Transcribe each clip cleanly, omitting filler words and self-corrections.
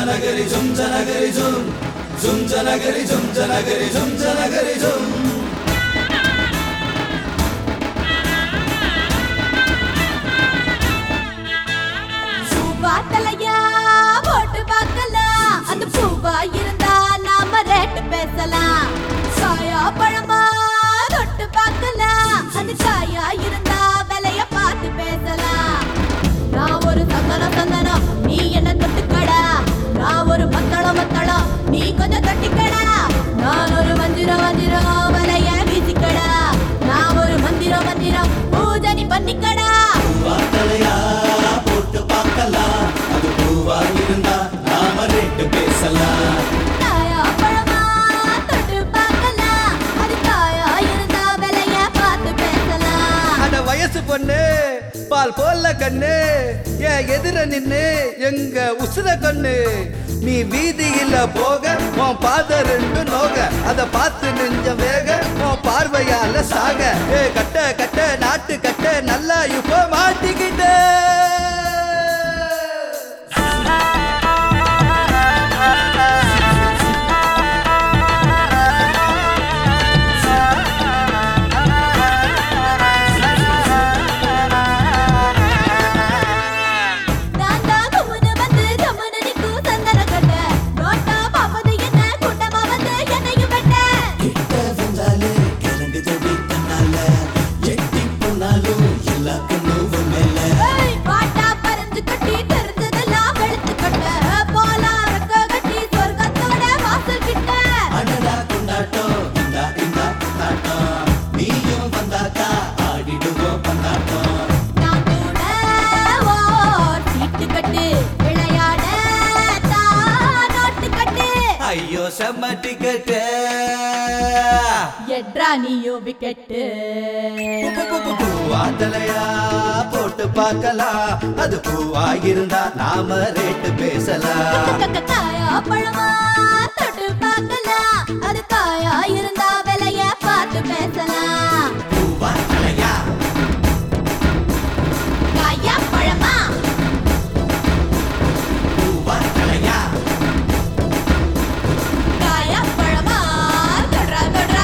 जनगरी झुम जनगरी झुम झुम जनगरी झुम जनगरी झुम जनगरी झुम பாத்தலையா போட்டு பார்க்கலாம் அந்த பூவா இருந்தா நாம ரேட்டு பேசலாம் காயா பழமா தொட்டு பார்க்கலாம் அந்த காயா இருந்தா விலைய பார்த்து பேசலாம் நான் ஒரு சந்தனம் நீ என்ன தொட்டுக்கடா நான் ஒரு மத்தளம் நீ கொஞ்சம் தொட்டிக்கடா நான் ஒரு மந்திரம் விலைய வீசிக்கடா நான் ஒரு மந்திரம் பூஜை பண்ணிக்கடா பாத்தலையா போட்டு பார்க்கலாம் அது பூவா இருந்தா நாம ரேட்டு பேசலாம் காயா பழமா தொட்டு பார்க்கலாம் அது காயா இருந்தா விலைய பார்த்து பேசலாம் அட வயசு பொண்ணு பால் போல கண்ணு ஏன் எதிர நின்னு எங்க உசுர கண்ணு நீ வீதியில போக உன் பாத ரெண்டு நோக அத பார்த்து நெஞ்ச வேக உன் பார்வையால சாக ஏ கட்ட கட்ட நாட்டு கட்ட நல்லா இப்ப மாட்டிக்கிட்ட ஐயோ செம்ம டிக்கெட்டு எட்ரா நீயோ விக்கெட்டு பூவாத்தலையா போட்டு பார்க்கலாம் அது பூவா இருந்தா நாம ரேட்டு பேசலாம் காயா பழமா தொட்டு பார்க்கலாம் அது காயா இருந்தா விலைய பார்த்து பேசலாம் பூவாத்தலையா காயா பழமா பூவாத்தலையா காயா பழமா தொடரா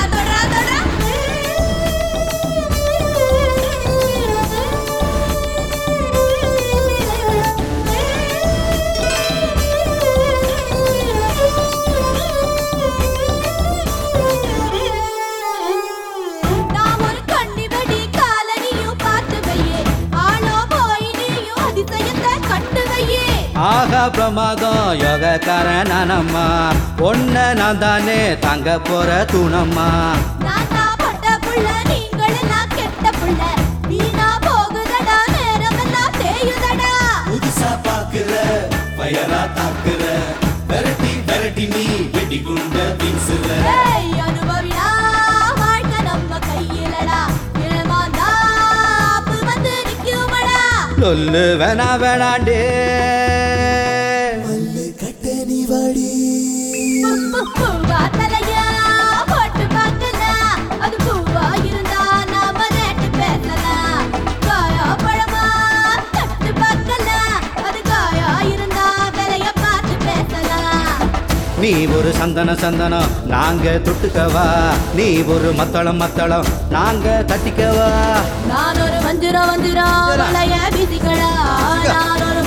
நான் ஒரு கண்ணி வெடி காலனியும் பார்த்து வையே ஆளோ போய் நீயும் அதிசயத்தை கண்டு வையே ஆகா பிரமாதம் யோகக்காரன் நானம்மா ஒன்ன நான் தானே தங்க போற தூணம்மா நான் தான் பட்ட புள்ள நீங்களெல்லாம் கெட்ட புள்ள வீணா போகுதடா நேரமெல்லாம் தேயுதடா புதுசா பாக்குற பயரா தாக்குற விரட்டி நீ வெடி குண்ட வீசுற ஏய் அனுபவிடா வாழ்க்கை நம்ம கையிலடா ஏமாந்தா அப்பு வந்து நிக்குமடா சொல்லு வேணாண்டே மல்லு கட்ட நீ வாடி பூவா தலையா போட்டு பார்க்கலாம் அது பூவா இருந்தா நாம ரேட்டு பேசலாம் காயா பழமா தொட்டு பார்க்கலாம் அது காயா இருந்தா விலைய பார்த்து பேசலாம் நீ ஒரு சந்தனம் நாங்க தொட்டுக்கவா நீ ஒரு மத்தளம் நாங்க தட்டிக்கவா நான் ஒரு வஞ்சிரம் விலைய வீசிக்கடா நான் ஒரு